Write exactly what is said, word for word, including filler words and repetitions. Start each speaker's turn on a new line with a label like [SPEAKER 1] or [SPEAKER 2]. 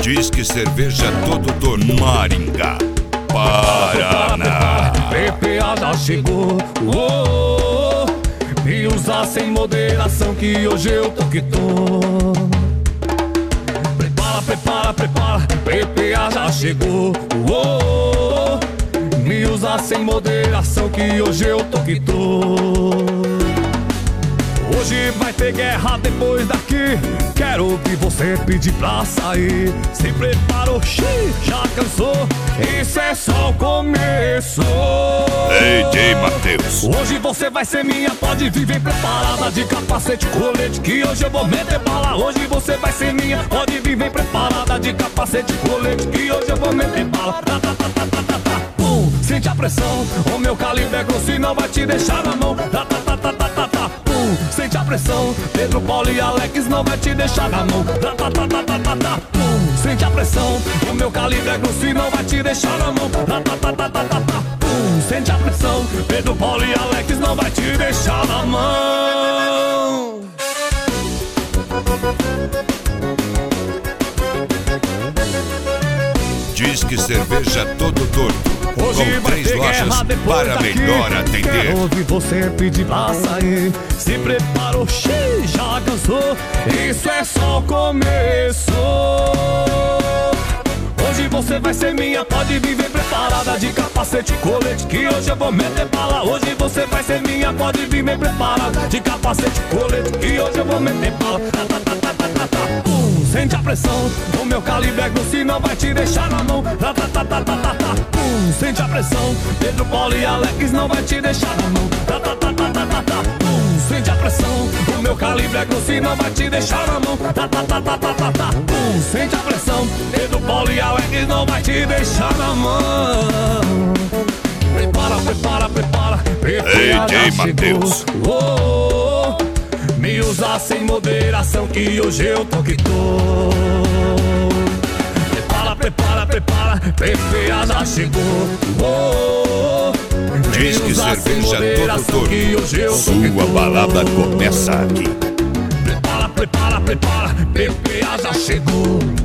[SPEAKER 1] Diz que cerveja todo dono. Maringá, Paraná.
[SPEAKER 2] P P A já chegou. Oh, me usar sem moderação que hoje eu tô que tô. Prepara, prepara, prepara, P P A já chegou. Oh, me usar sem moderação que hoje eu tô que tô. Hoje vai ter guerra depois daqui. Quero ouvir você pedir pra sair. Se preparou, xiii, já cansou. Isso é só o começo.
[SPEAKER 1] D J Matheus.
[SPEAKER 2] Hoje você vai ser minha, pode vir, vem preparada de capacete, colete, que hoje eu vou meter bala. Hoje você vai ser minha, pode vir, vem preparada de capacete, colete, que hoje eu vou meter bala. Tá, tá, tá, tá, tá, tá, tá. Pum, sente a pressão, o meu calibre é grosso e não vai te deixar na mão. Tá, tá, tá, tá, tá, tá, tá. Pum, sente a pressão, Pedro, Paulo e Alex não vai te deixar na mão. Tá, tá, tá, tá, tá, tá, tá. Pum, sente a pressão, o meu calibre é grosso e não vai te deixar na mão. Tá, tá, tá, tá, tá, tá, tá. Pum, sente a pressão, Pedro, Paulo e Alex não vai te deixar na mão.
[SPEAKER 1] Diz que cerveja todo torto.
[SPEAKER 2] Hoje
[SPEAKER 1] Com
[SPEAKER 2] vai
[SPEAKER 1] três
[SPEAKER 2] ter
[SPEAKER 1] lojas
[SPEAKER 2] guerra depois
[SPEAKER 1] para
[SPEAKER 2] daqui.
[SPEAKER 1] melhor atender.
[SPEAKER 2] Quero ouvir você pedir pra sair. Se preparou, xiii, já cansou. Isso é só o começo. Hoje você vai ser minha, pode vir, vem preparada de capacete, colete, que hoje eu vou meter bala. Hoje você vai ser minha, pode vir, vem preparada de capacete, colete, que hoje eu vou meter bala. Tá, tá, tá, tá, tá, tá, tá. Pum, sente a pressão, o meu calibre é grosso e não vai te deixar na mão. Tá, tá, tá, tá, tá, tá, tá. Pum, sente a pressão, Pedro, Paulo e Alex não vai te deixar na mão. Tá, tá, tá, tá, tá, tá, tá. Pum, sente a pressão, o meu calibre é grosso e não vai te deixar na mão. Tá, tá, tá, tá, tá, tá, tá. Pum, sente a pressão, Pedro, Paulo e Alex não vai te deixar na mão. Prepara, prepara, prepara,
[SPEAKER 1] D J Matheus.
[SPEAKER 2] Oh, oh, me usar sem moderação que hoje eu tô que tô. Prepara, prepara, prepara, P P A já chegou. Oh, oh,
[SPEAKER 1] diz que cerveja todo torto.
[SPEAKER 2] Que hoje eu tô
[SPEAKER 1] Sua
[SPEAKER 2] que tô.
[SPEAKER 1] balada começa aqui.
[SPEAKER 2] Prepara, prepara, prepara, P P A já chegou.